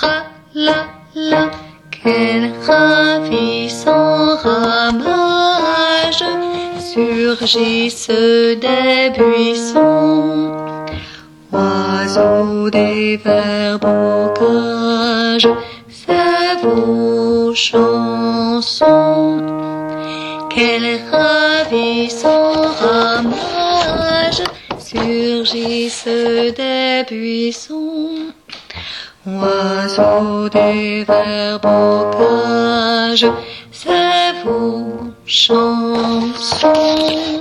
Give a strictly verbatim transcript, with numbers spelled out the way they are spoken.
tra la la, quel ravissant ramage surgissent des buissons. Oiseaux des verts bocages, c'est vos chansons. Quel ravissant ramage surgissent des buissons. Oiseaux des verts bocages, c'est vos chansons.